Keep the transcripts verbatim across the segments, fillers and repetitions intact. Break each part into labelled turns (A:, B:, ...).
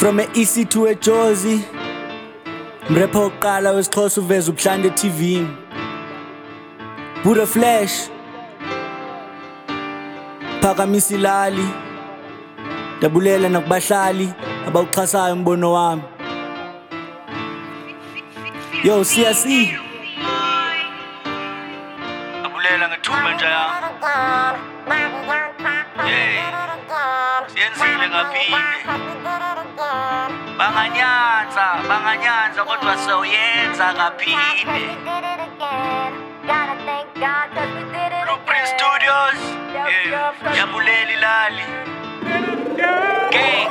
A: From a easy to a Jozi, mrapper wokuqala wesiXhosa uveza ubuhlande T V. Buddha Flash, Phakamisa Ilali, dabulela nakubahlali abawuxhasayo umbono wami. Yo C S E dabulela ngethuba nje yami. Yeah, siyenzile ngaphinde. Banganyanza, banganyanza kodwa soyenza ngaphinde. Blueprint Studios, yeah, yabulela Ilali. Gang.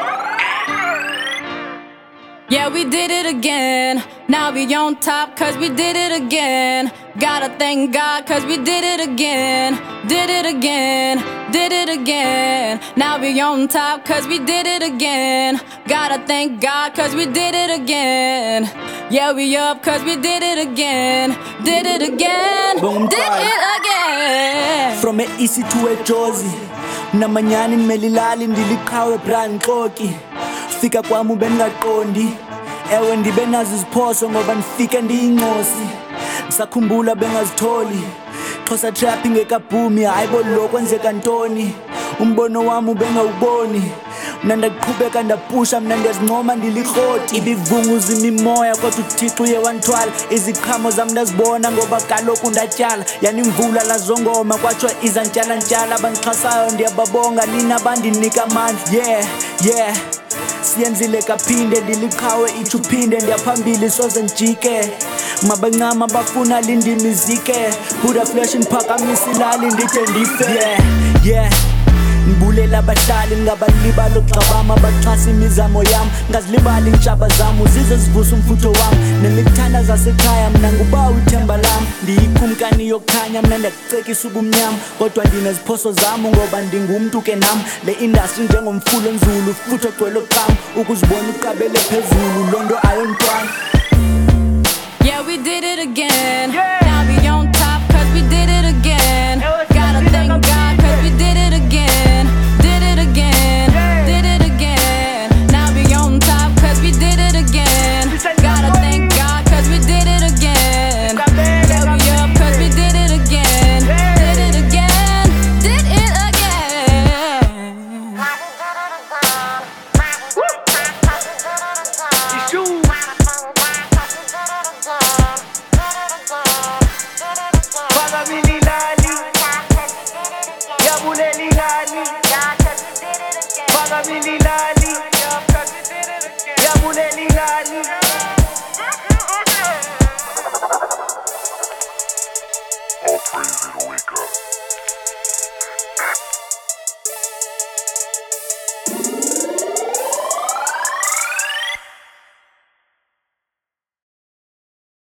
B: Yeah, we did it again. Now we on top cause we did it again. Gotta thank God cause we did it again. Did it again, did it again. Now we on top cause we did it again. Gotta thank God cause we did it again. Yeah, we up cause we did it again. Did it again,
A: Boom,
B: did
A: bye.
B: it again.
A: From a easy to a Jozi, namanyani nimelilali ndiliqhawe brand Xoki. Fika kwami bengaqondi, ewe ndibe nazo iziphoso ngoba nifike ndiyincosi. Ngisakhumbula bengazitholi, Xhosa trap ingekabhumi, hayibo lo kwenzeka ntoni. Umbono wami ubengawuboni, mina ndaqhubeka ndapusha, mina ndiyazincoma ndilikroti. Ibivunguza imimoya kodwa uThixo uye wandithwala. Iziqhamo zami ndazibona ngoba kaloku ndatyala. Yani imvula lazongoma kwathiwa izantyala ntyala. Abangixhasayo ndiyababonga, nina abandinika amandla. Yeah, yeah, siyenzile kaphinde ndiliqhawe ithi uphinde ndiyaphambili soze njike. Mabancama bafuna lindimi izike. Buddha Flash Phakamisa Ilali ndide ndife. Yeah, yeah, ngibulela abahlali ngingabalibali okugxabama abaxhasa imizamo yami. Ngazilibali iintshaba zami zize zivusa umfutho wami. Nemikuthanda zasekhaya mina ngubawa ithemba lami. Ndiyikumkani yokukhanya mina ndiyakucekisa ubumnyama. Kodwa ndineziphoso zami ngoba ndingumntu ke nami. Le industry njengomfulo nzulu futhi ogcwele oqama. Ukuzibona uqabele phezulu loo nto ayomntwana.
B: Yeah, we did it again.
A: Yeah.